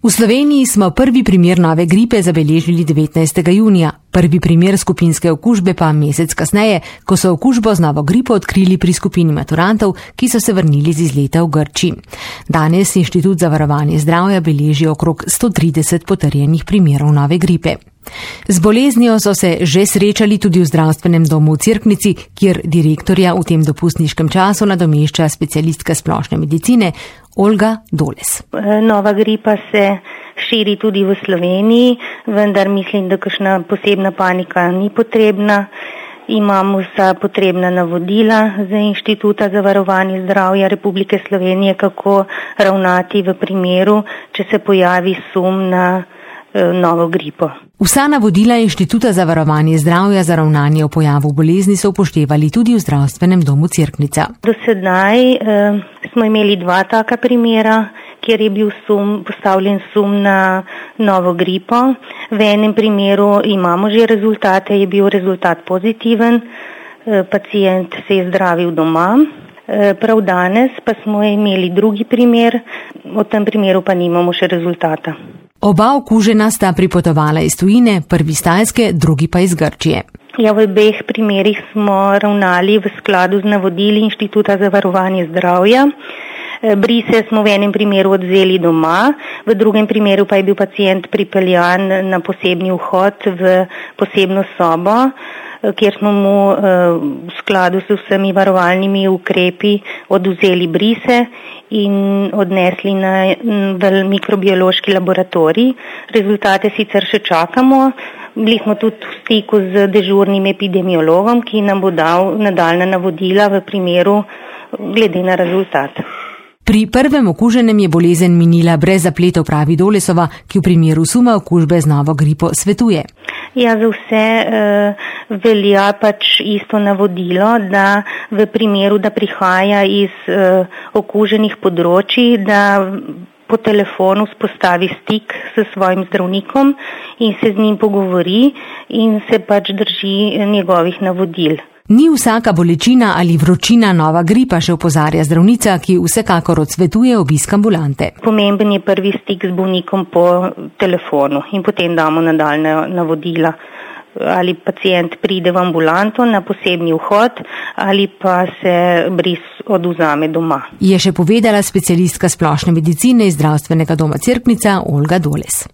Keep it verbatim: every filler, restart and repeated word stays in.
V Sloveniji smo prvi primer nove gripe zabeležili devetnajstega junija, prvi primer skupinske okužbe pa mesec kasneje, ko so okužbo z novo gripo odkrili pri skupini maturantov, ki so se vrnili z izleta v Grčiji. Danes Inštitut za varovanje zdravja beleži okrog sto trideset potrjenih primerov nove gripe. Z boleznijo so se že srečali tudi v zdravstvenem domu v Cerknici, kjer direktorja v tem dopustniškem času nadomešča specialistka splošne medicine Olga Doles. Nova gripa se širi tudi v Sloveniji, vendar mislim, da kakšna posebna panika ni potrebna. Imamo vsa potrebna navodila z Inštituta za varovanje zdravja Republike Slovenije, kako ravnati v primeru, če se pojavi sum na novo gripo. Vsa navodila Inštituta za varovanje zdravja za ravnanje o pojavu bolezni so upoštevali tudi v zdravstvenem domu Cerknica. Do sedaj eh, smo imeli dva taka primera, kjer je bil sum, postavljen sum na novo gripo. V enem primeru imamo že rezultate, je bil rezultat pozitiven, eh, pacient se je zdravil doma. Prav danes pa smo imeli drugi primer, v tem primeru pa nimamo še rezultata. Oba okužena sta pripotovala iz tujine, prvi iz Tajske, drugi pa iz Grčije. Ja, v obeh primerih smo ravnali v skladu z navodili Inštituta za varovanje zdravja. Brise smo v enem primeru odvzeli doma, v drugem primeru pa je bil pacient pripeljan na posebni vhod v posebno sobo, kjer smo mu v skladu s vsemi varovalnimi ukrepi odvzeli brise in odnesli na mikrobiološki laboratorij. Rezultate sicer še čakamo. Bili smo tudi v stiku z dežurnim epidemiologom, ki nam bo dal nadaljnja navodila v primeru glede na rezultat. Pri prvem okuženem je bolezen minila brez zapletov, pravi Dolesova, ki v primeru suma okužbe z novo gripo svetuje. Ja, za vse eh, velja pač isto navodilo, da v primeru, da prihaja iz eh, okuženih področji, da po telefonu spostavi stik s svojim zdravnikom in se z njim pogovori in se pač drži njegovih navodil. Ni vsaka bolečina ali vročina nova gripa, še opozarja zdravnica, ki vsekakor odsvetuje obisk ambulante. Pomemben je prvi stik z bolnikom po telefonu in potem damo nadaljne navodila. Ali pacient pride v ambulanto na posebni vhod ali pa se bris odvzame doma. Je še povedala specialistka splošne medicine iz zdravstvenega doma Cerknica Olga Doles.